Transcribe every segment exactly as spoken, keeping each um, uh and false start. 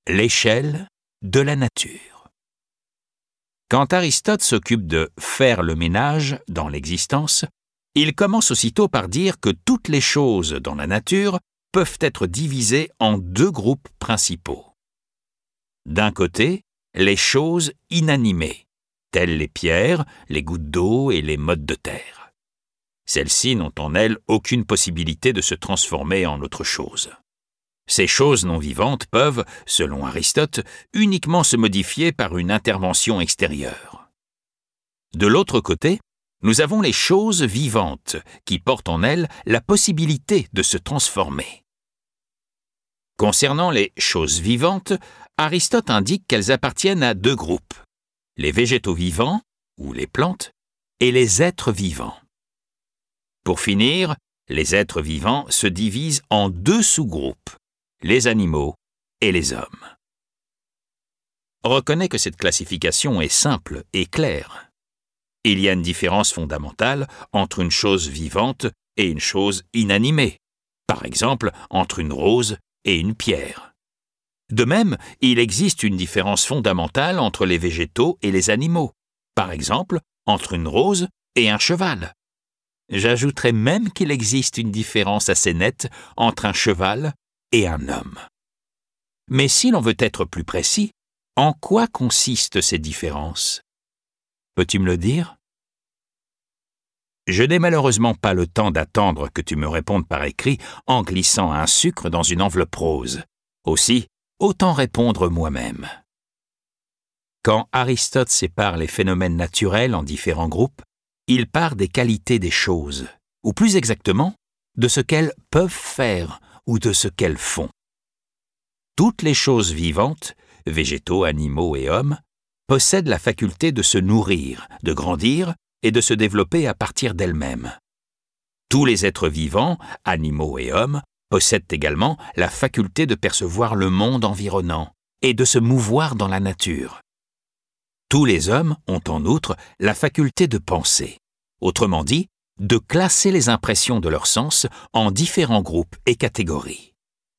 L'échelle de la nature. Quand Aristote s'occupe de faire le ménage dans l'existence, il commence aussitôt par dire que toutes les choses dans la nature peuvent être divisées en deux groupes principaux. D'un côté, les choses inanimées, telles les pierres, les gouttes d'eau et les mottes de terre. Celles-ci n'ont en elles aucune possibilité de se transformer en autre chose. Ces choses non vivantes peuvent, selon Aristote, uniquement se modifier par une intervention extérieure. De l'autre côté, nous avons les choses vivantes qui portent en elles la possibilité de se transformer. Concernant les choses vivantes, Aristote indique qu'elles appartiennent à deux groupes, les végétaux vivants, ou les plantes, et les êtres vivants. Pour finir, les êtres vivants se divisent en deux sous-groupes, les animaux et les hommes. Reconnais que cette classification est simple et claire. Il y a une différence fondamentale entre une chose vivante et une chose inanimée, par exemple entre une rose et une pierre. De même, il existe une différence fondamentale entre les végétaux et les animaux, par exemple entre une rose et un cheval. J'ajouterais même qu'il existe une différence assez nette entre un cheval et un homme. Mais si l'on veut être plus précis, en quoi consistent ces différences? Peux-tu me le dire? Je n'ai malheureusement pas le temps d'attendre que tu me répondes par écrit en glissant un sucre dans une enveloppe rose. Aussi, autant répondre moi-même. Quand Aristote sépare les phénomènes naturels en différents groupes, il part des qualités des choses, ou plus exactement, de ce qu'elles peuvent faire ou de ce qu'elles font. Toutes les choses vivantes, végétaux, animaux et hommes, possèdent la faculté de se nourrir, de grandir et de se développer à partir d'elles-mêmes. Tous les êtres vivants, animaux et hommes, possèdent également la faculté de percevoir le monde environnant et de se mouvoir dans la nature. Tous les hommes ont en outre la faculté de penser, autrement dit, de classer les impressions de leurs sens en différents groupes et catégories.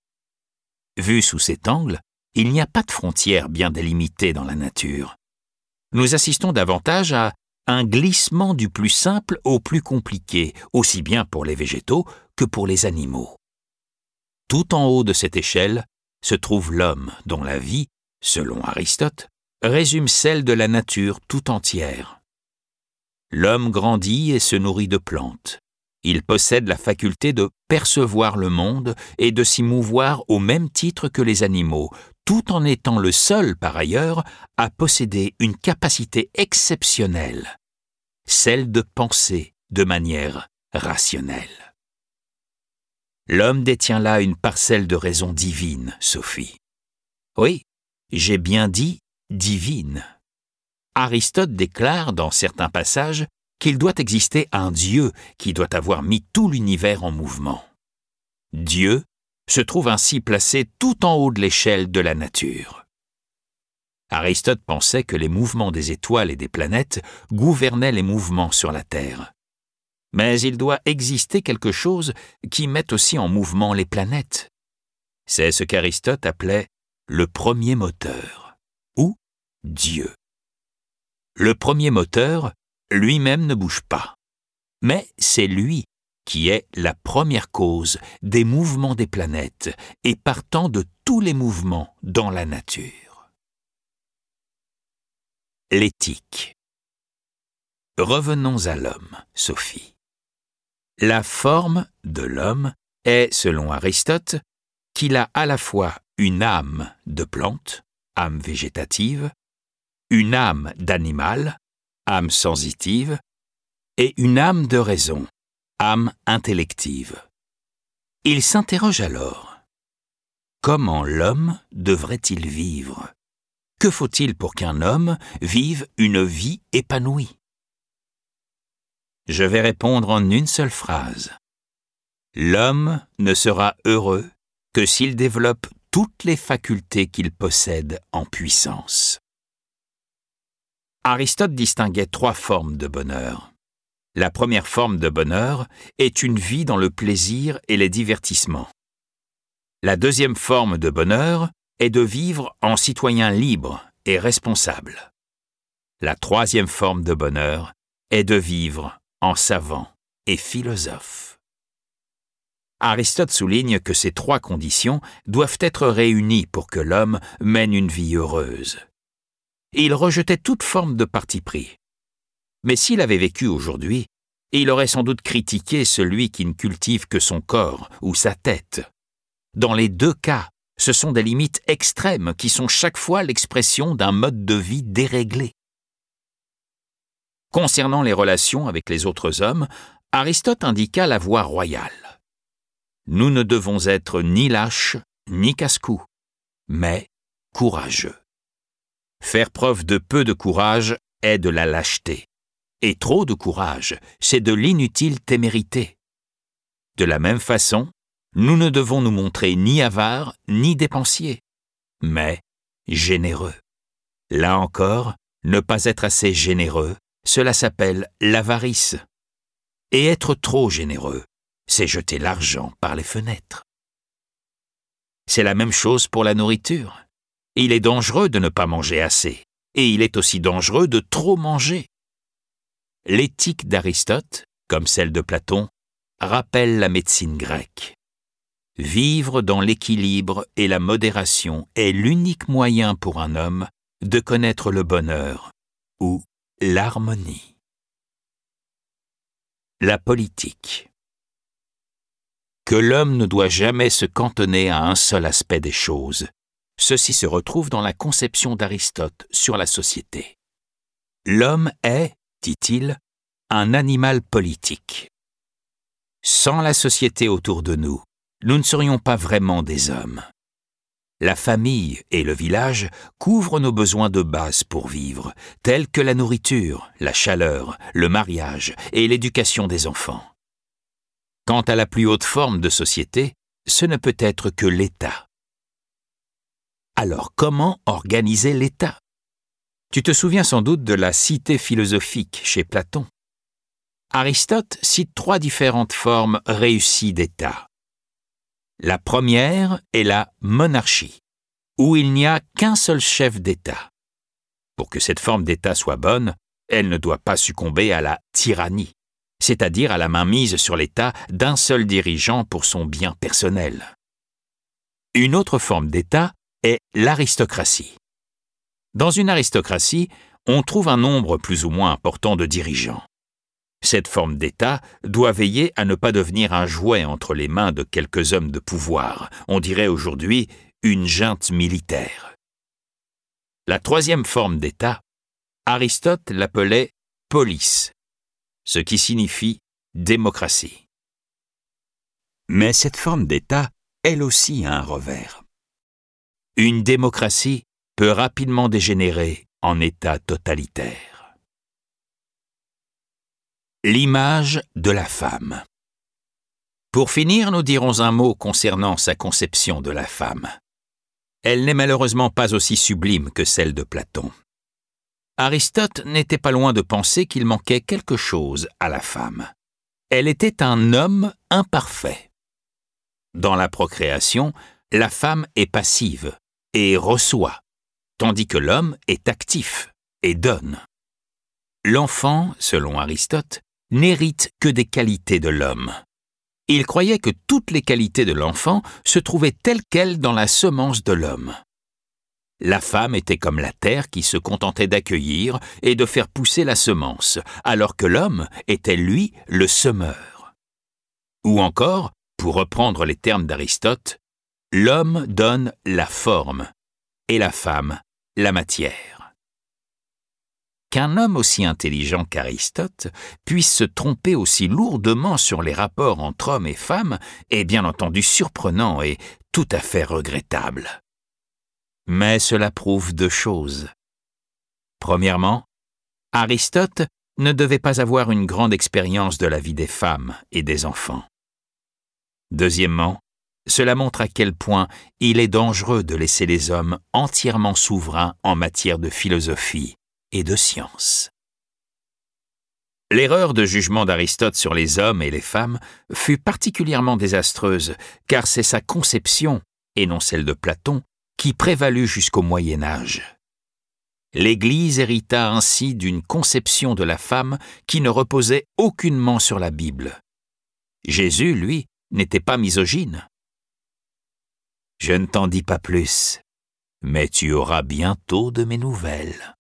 Vu sous cet angle, il n'y a pas de frontières bien délimitées dans la nature. Nous assistons davantage à un glissement du plus simple au plus compliqué, aussi bien pour les végétaux que pour les animaux. Tout en haut de cette échelle se trouve l'homme, dont la vie, selon Aristote, résume celle de la nature tout entière. L'homme grandit et se nourrit de plantes. Il possède la faculté de percevoir le monde et de s'y mouvoir au même titre que les animaux, tout en étant le seul, par ailleurs, à posséder une capacité exceptionnelle, celle de penser de manière rationnelle. L'homme détient là une parcelle de raison divine, Sophie. Oui, j'ai bien dit divine. Aristote déclare dans certains passages qu'il doit exister un Dieu qui doit avoir mis tout l'univers en mouvement. Dieu se trouve ainsi placé tout en haut de l'échelle de la nature. Aristote pensait que les mouvements des étoiles et des planètes gouvernaient les mouvements sur la Terre. Mais il doit exister quelque chose qui mette aussi en mouvement les planètes. C'est ce qu'Aristote appelait le premier moteur, ou Dieu. Le premier moteur, lui-même ne bouge pas, mais c'est lui qui est la première cause des mouvements des planètes et partant de tous les mouvements dans la nature. L'éthique. Revenons à l'homme, Sophie. La forme de l'homme est, selon Aristote, qu'il a à la fois une âme de plante, âme végétative, une âme d'animal, âme sensitive, et une âme de raison, âme intellective. Il s'interroge alors. Comment l'homme devrait-il vivre? Que faut-il pour qu'un homme vive une vie épanouie? Je vais répondre en une seule phrase. L'homme ne sera heureux que s'il développe toutes les facultés qu'il possède en puissance. Aristote distinguait trois formes de bonheur. La première forme de bonheur est une vie dans le plaisir et les divertissements. La deuxième forme de bonheur est de vivre en citoyen libre et responsable. La troisième forme de bonheur est de vivre en savant et philosophe. Aristote souligne que ces trois conditions doivent être réunies pour que l'homme mène une vie heureuse. Il rejetait toute forme de parti pris. Mais s'il avait vécu aujourd'hui, il aurait sans doute critiqué celui qui ne cultive que son corps ou sa tête. Dans les deux cas, ce sont des limites extrêmes qui sont chaque fois l'expression d'un mode de vie déréglé. Concernant les relations avec les autres hommes, Aristote indiqua la voie royale. Nous ne devons être ni lâches, ni casse-cou, mais courageux. Faire preuve de peu de courage est de la lâcheté, et trop de courage, c'est de l'inutile témérité. De la même façon, nous ne devons nous montrer ni avares, ni dépensiers, mais généreux. Là encore, ne pas être assez généreux, cela s'appelle l'avarice. Et être trop généreux, c'est jeter l'argent par les fenêtres. C'est la même chose pour la nourriture. Il est dangereux de ne pas manger assez, et il est aussi dangereux de trop manger. L'éthique d'Aristote, comme celle de Platon, rappelle la médecine grecque. Vivre dans l'équilibre et la modération est l'unique moyen pour un homme de connaître le bonheur ou l'harmonie. La politique. Que l'homme ne doit jamais se cantonner à un seul aspect des choses. Ceci se retrouve dans la conception d'Aristote sur la société. L'homme est, dit-il, un animal politique. Sans la société autour de nous, nous ne serions pas vraiment des hommes. La famille et le village couvrent nos besoins de base pour vivre, tels que la nourriture, la chaleur, le mariage et l'éducation des enfants. Quant à la plus haute forme de société, ce ne peut être que l'État. Alors comment organiser l'État ? Tu te souviens sans doute de la cité philosophique chez Platon. Aristote cite trois différentes formes réussies d'État. La première est la monarchie, où il n'y a qu'un seul chef d'État. Pour que cette forme d'État soit bonne, elle ne doit pas succomber à la tyrannie, c'est-à-dire à la mainmise sur l'État d'un seul dirigeant pour son bien personnel. Une autre forme d'État est l'aristocratie. Dans une aristocratie, on trouve un nombre plus ou moins important de dirigeants. Cette forme d'État doit veiller à ne pas devenir un jouet entre les mains de quelques hommes de pouvoir, on dirait aujourd'hui une junte militaire. La troisième forme d'État, Aristote l'appelait polis, ce qui signifie démocratie. Mais cette forme d'État, elle aussi a un revers. Une démocratie peut rapidement dégénérer en État totalitaire. L'image de la femme. Pour finir, nous dirons un mot concernant sa conception de la femme. Elle n'est malheureusement pas aussi sublime que celle de Platon. Aristote n'était pas loin de penser qu'il manquait quelque chose à la femme. Elle était un homme imparfait. Dans la procréation, la femme est passive et reçoit, tandis que l'homme est actif et donne. L'enfant, selon Aristote, n'hérite que des qualités de l'homme. Il croyait que toutes les qualités de l'enfant se trouvaient telles quelles dans la semence de l'homme. La femme était comme la terre qui se contentait d'accueillir et de faire pousser la semence, alors que l'homme était, lui, le semeur. Ou encore, pour reprendre les termes d'Aristote, l'homme donne la forme et la femme la matière. Qu'un homme aussi intelligent qu'Aristote puisse se tromper aussi lourdement sur les rapports entre hommes et femmes est bien entendu surprenant et tout à fait regrettable. Mais cela prouve deux choses. Premièrement, Aristote ne devait pas avoir une grande expérience de la vie des femmes et des enfants. Deuxièmement, cela montre à quel point il est dangereux de laisser les hommes entièrement souverains en matière de philosophie et de science. L'erreur de jugement d'Aristote sur les hommes et les femmes fut particulièrement désastreuse, car c'est sa conception, et non celle de Platon, qui prévalut jusqu'au Moyen Âge. L'Église hérita ainsi d'une conception de la femme qui ne reposait aucunement sur la Bible. Jésus, lui, n'était pas misogyne. Je ne t'en dis pas plus, mais tu auras bientôt de mes nouvelles.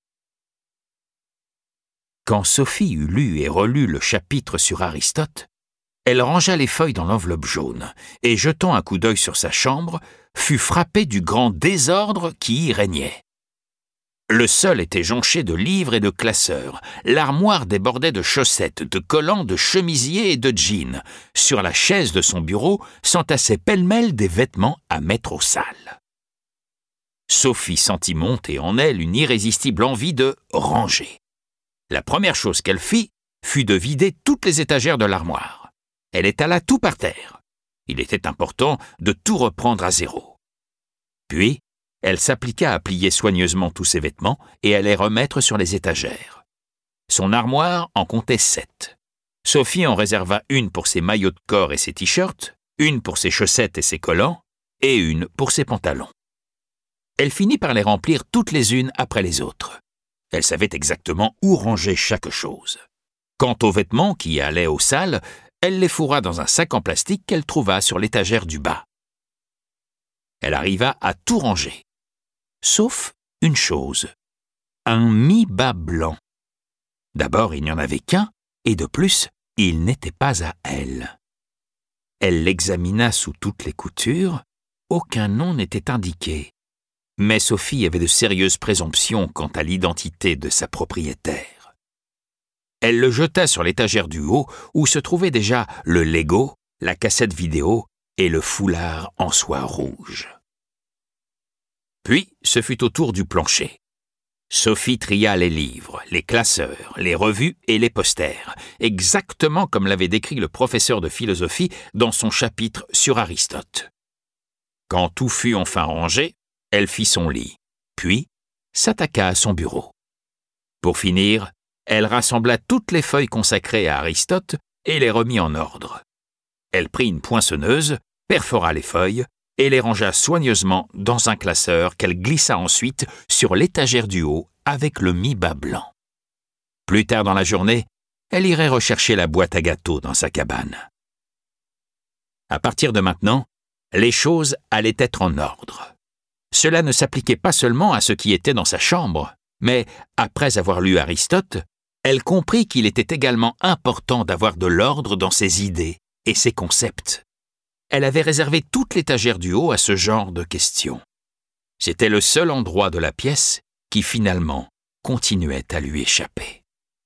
Quand Sophie eut lu et relu le chapitre sur Aristote, elle rangea les feuilles dans l'enveloppe jaune et, jetant un coup d'œil sur sa chambre, fut frappée du grand désordre qui y régnait. Le sol était jonché de livres et de classeurs, l'armoire débordait de chaussettes, de collants, de chemisiers et de jeans. Sur la chaise de son bureau s'entassaient pêle-mêle des vêtements à mettre au sale. Sophie sentit monter en elle une irrésistible envie de ranger. La première chose qu'elle fit fut de vider toutes les étagères de l'armoire. Elle étala tout par terre. Il était important de tout reprendre à zéro. Puis, elle s'appliqua à plier soigneusement tous ses vêtements et à les remettre sur les étagères. Son armoire en comptait sept. Sophie en réserva une pour ses maillots de corps et ses t-shirts, une pour ses chaussettes et ses collants, et une pour ses pantalons. Elle finit par les remplir toutes les unes après les autres. Elle savait exactement où ranger chaque chose. Quant aux vêtements qui allaient aux salles, elle les fourra dans un sac en plastique qu'elle trouva sur l'étagère du bas. Elle arriva à tout ranger. Sauf une chose, un mi-bas blanc. D'abord, il n'y en avait qu'un, et de plus, il n'était pas à elle. Elle l'examina sous toutes les coutures, aucun nom n'était indiqué. Mais Sophie avait de sérieuses présomptions quant à l'identité de sa propriétaire. Elle le jeta sur l'étagère du haut, où se trouvaient déjà le Lego, la cassette vidéo et le foulard en soie rouge. Puis, ce fut au tour du plancher. Sophie tria les livres, les classeurs, les revues et les posters, exactement comme l'avait décrit le professeur de philosophie dans son chapitre sur Aristote. Quand tout fut enfin rangé, elle fit son lit, puis s'attaqua à son bureau. Pour finir, elle rassembla toutes les feuilles consacrées à Aristote et les remit en ordre. Elle prit une poinçonneuse, perfora les feuilles, et les rangea soigneusement dans un classeur qu'elle glissa ensuite sur l'étagère du haut avec le mi-bas blanc. Plus tard dans la journée, elle irait rechercher la boîte à gâteaux dans sa cabane. À partir de maintenant, les choses allaient être en ordre. Cela ne s'appliquait pas seulement à ce qui était dans sa chambre, mais, après avoir lu Aristote, elle comprit qu'il était également important d'avoir de l'ordre dans ses idées et ses concepts. Elle avait réservé toute l'étagère du haut à ce genre de questions. C'était le seul endroit de la pièce qui, finalement, continuait à lui échapper.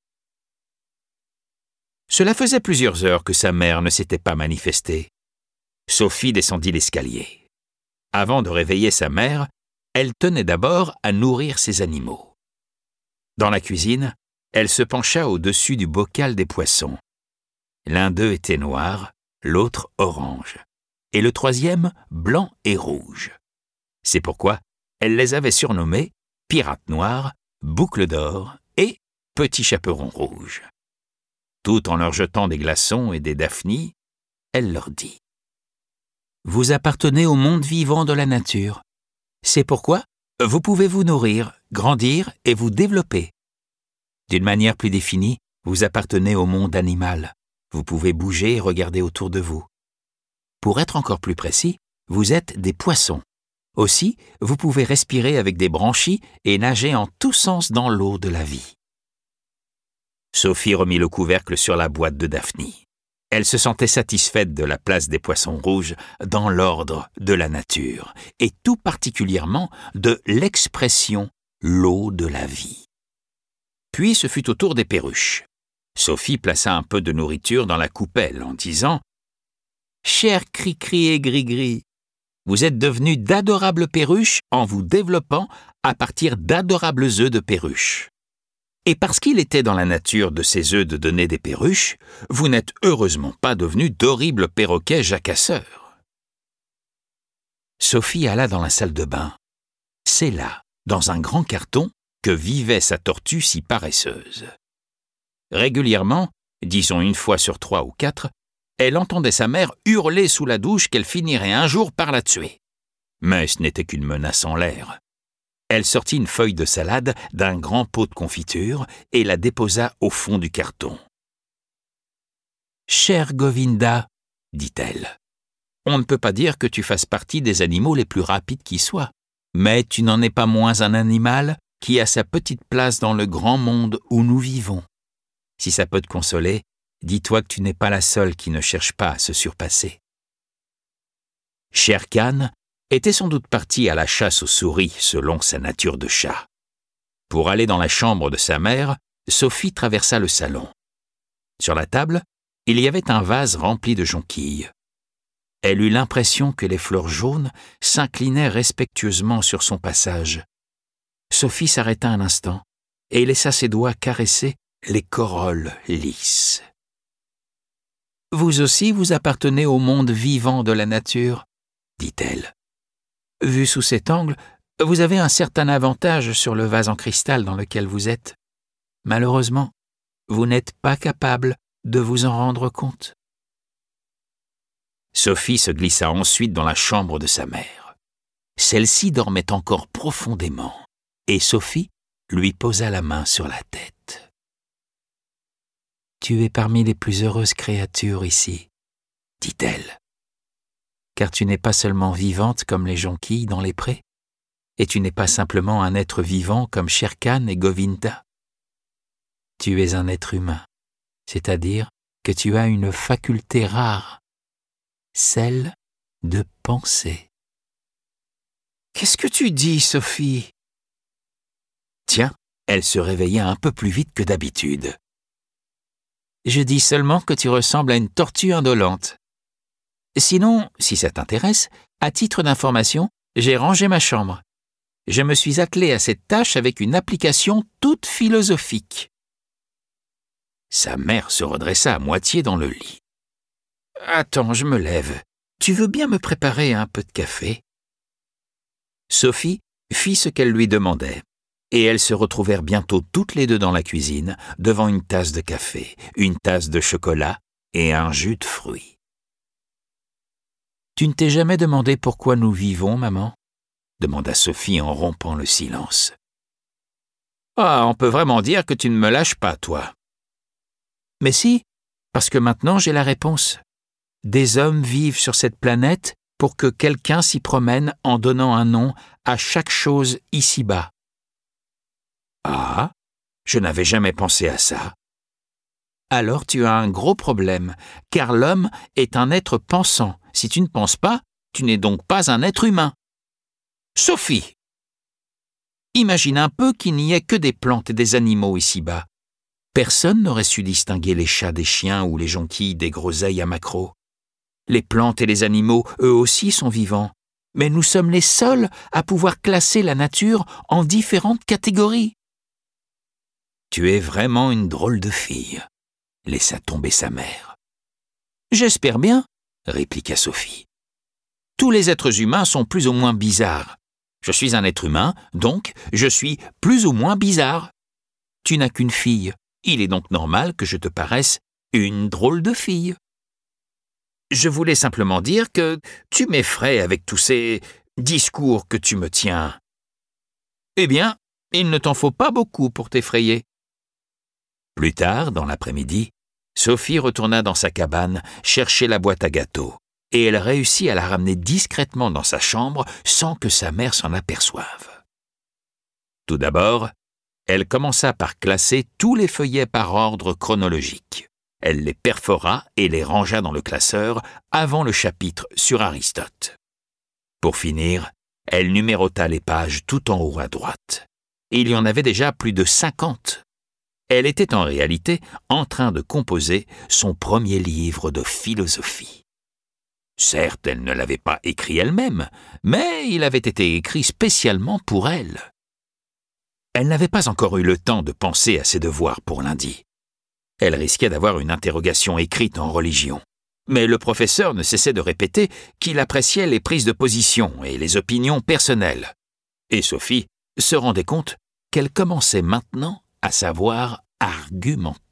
Cela faisait plusieurs heures que sa mère ne s'était pas manifestée. Sophie descendit l'escalier. Avant de réveiller sa mère, elle tenait d'abord à nourrir ses animaux. Dans la cuisine, elle se pencha au-dessus du bocal des poissons. L'un d'eux était noir, l'autre orange, et le troisième blanc et rouge. C'est pourquoi elle les avait surnommés Pirate Noir, Boucle d'Or et Petit Chaperon Rouge. Tout en leur jetant des glaçons et des daphnies, elle leur dit « Vous appartenez au monde vivant de la nature. C'est pourquoi vous pouvez vous nourrir, grandir et vous développer. D'une manière plus définie, vous appartenez au monde animal. Vous pouvez bouger et regarder autour de vous. Pour être encore plus précis, vous êtes des poissons. Aussi, vous pouvez respirer avec des branchies et nager en tous sens dans l'eau de la vie. » Sophie remit le couvercle sur la boîte de Daphnie. Elle se sentait satisfaite de la place des poissons rouges dans l'ordre de la nature, et tout particulièrement de l'expression « l'eau de la vie ». Puis ce fut au tour des perruches. Sophie plaça un peu de nourriture dans la coupelle en disant « Cher Cri-Cri et Gris-Gris, vous êtes devenus d'adorables perruches en vous développant à partir d'adorables œufs de perruches. Et parce qu'il était dans la nature de ces œufs de donner des perruches, vous n'êtes heureusement pas devenus d'horribles perroquets jacasseurs. » Sophie alla dans la salle de bain. C'est là, dans un grand carton, que vivait sa tortue si paresseuse. Régulièrement, disons une fois sur trois ou quatre, elle entendait sa mère hurler sous la douche qu'elle finirait un jour par la tuer. Mais ce n'était qu'une menace en l'air. Elle sortit une feuille de salade d'un grand pot de confiture et la déposa au fond du carton. « Chère Govinda, dit-elle, on ne peut pas dire que tu fasses partie des animaux les plus rapides qui soient, mais tu n'en es pas moins un animal qui a sa petite place dans le grand monde où nous vivons. Si ça peut te consoler, dis-toi que tu n'es pas la seule qui ne cherche pas à se surpasser. » Shere Khan était sans doute parti à la chasse aux souris selon sa nature de chat. Pour aller dans la chambre de sa mère, Sophie traversa le salon. Sur la table, il y avait un vase rempli de jonquilles. Elle eut l'impression que les fleurs jaunes s'inclinaient respectueusement sur son passage. Sophie s'arrêta un instant et laissa ses doigts caresser les corolles lisses. « Vous aussi, vous appartenez au monde vivant de la nature, » dit-elle. « Vu sous cet angle, vous avez un certain avantage sur le vase en cristal dans lequel vous êtes. Malheureusement, vous n'êtes pas capable de vous en rendre compte. » Sophie se glissa ensuite dans la chambre de sa mère. Celle-ci dormait encore profondément, et Sophie lui posa la main sur la tête. « Tu es parmi les plus heureuses créatures ici, » dit-elle. « Car tu n'es pas seulement vivante comme les jonquilles dans les prés, et tu n'es pas simplement un être vivant comme Shere Khan et Govinda. Tu es un être humain, c'est-à-dire que tu as une faculté rare, celle de penser. »« Qu'est-ce que tu dis, Sophie ?» Tiens, elle se réveilla un peu plus vite que d'habitude. « Je dis seulement que tu ressembles à une tortue indolente. Sinon, si ça t'intéresse, à titre d'information, j'ai rangé ma chambre. Je me suis attelé à cette tâche avec une application toute philosophique. » Sa mère se redressa à moitié dans le lit. « Attends, je me lève. Tu veux bien me préparer un peu de café ?» Sophie fit ce qu'elle lui demandait, et elles se retrouvèrent bientôt toutes les deux dans la cuisine, devant une tasse de café, une tasse de chocolat et un jus de fruits. « Tu ne t'es jamais demandé pourquoi nous vivons, maman ?» demanda Sophie en rompant le silence. « Ah, on peut vraiment dire que tu ne me lâches pas, toi. » « Mais si, parce que maintenant j'ai la réponse. Des hommes vivent sur cette planète pour que quelqu'un s'y promène en donnant un nom à chaque chose ici-bas. » « Ah, je n'avais jamais pensé à ça. »« Alors tu as un gros problème, car l'homme est un être pensant. Si tu ne penses pas, tu n'es donc pas un être humain. » Sophie, imagine un peu qu'il n'y ait que des plantes et des animaux ici-bas. Personne n'aurait su distinguer les chats des chiens ou les jonquilles des groseilles à maquereaux. Les plantes et les animaux, eux aussi, sont vivants. Mais nous sommes les seuls à pouvoir classer la nature en différentes catégories. « Tu es vraiment une drôle de fille, » laissa tomber sa mère. « J'espère bien, » répliqua Sophie. « Tous les êtres humains sont plus ou moins bizarres. Je suis un être humain, donc je suis plus ou moins bizarre. Tu n'as qu'une fille. Il est donc normal que je te paraisse une drôle de fille. Je voulais simplement dire que tu m'effraies avec tous ces discours que tu me tiens. Eh bien, il ne t'en faut pas beaucoup pour t'effrayer. » Plus tard, dans l'après-midi, Sophie retourna dans sa cabane chercher la boîte à gâteaux, et elle réussit à la ramener discrètement dans sa chambre sans que sa mère s'en aperçoive. Tout d'abord, elle commença par classer tous les feuillets par ordre chronologique. Elle les perfora et les rangea dans le classeur avant le chapitre sur Aristote. Pour finir, elle numérota les pages tout en haut à droite. Il y en avait déjà plus de cinquante. Elle était en réalité en train de composer son premier livre de philosophie. Certes, elle ne l'avait pas écrit elle-même, mais il avait été écrit spécialement pour elle. Elle n'avait pas encore eu le temps de penser à ses devoirs pour lundi. Elle risquait d'avoir une interrogation écrite en religion. Mais le professeur ne cessait de répéter qu'il appréciait les prises de position et les opinions personnelles. Et Sophie se rendait compte qu'elle commençait maintenant à savoir argumenter.